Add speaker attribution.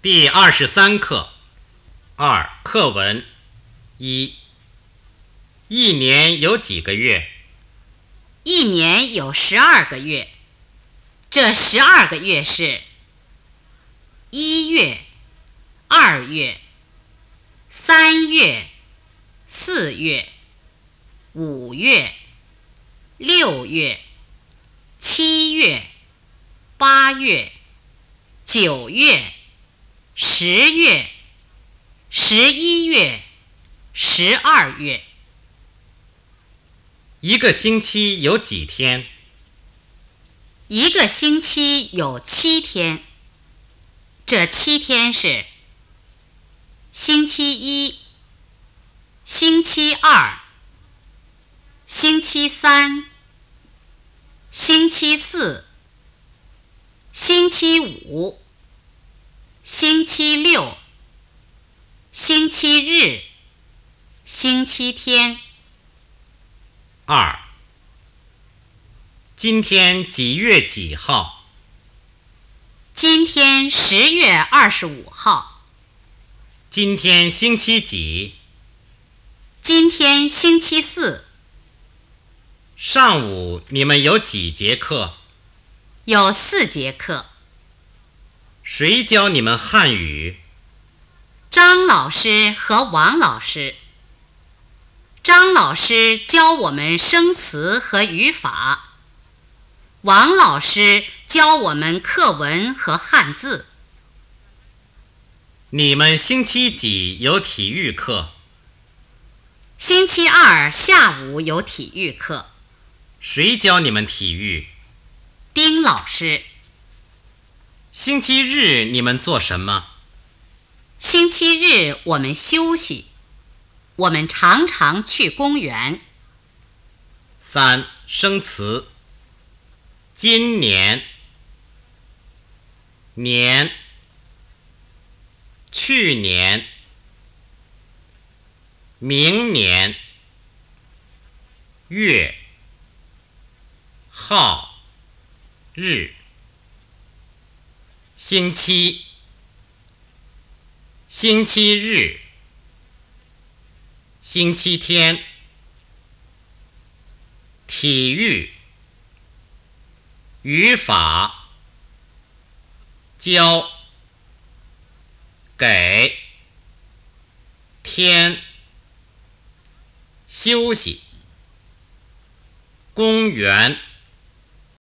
Speaker 1: 第23课。2. 课文。1. 一年有几个月？
Speaker 2: 一年有12个月，这12个月是1月、2月、3月、4月、5月、6月、7月、8月、9月、10月、11月、12月。
Speaker 1: 一个星期有几天？
Speaker 2: 一个星期有7天，这7天是星期一、星期二、星期三、星期四、星期五、星期六、星期日、星期天。
Speaker 1: 2. 今天几月几号？
Speaker 2: 今天10月25号。
Speaker 1: 今天星期几？
Speaker 2: 今天星期四。
Speaker 1: 上午你们有几节课？
Speaker 2: 有4节课。
Speaker 1: 谁教你们汉语？
Speaker 2: 张老师和王老师。张老师教我们生词和语法，王老师教我们课文和汉字。
Speaker 1: 你们星期几有体育课？
Speaker 2: 星期二下午有体育课。
Speaker 1: 谁教你们体育？
Speaker 2: 丁老师。
Speaker 1: 星期日你们做什么？
Speaker 2: 星期日我们休息，我们常常去公园。
Speaker 1: 3. 生词。今年、年、去年、明年、月、号、日。星期、星期日、星期天。体育、语法、教、给、天、休息、公园。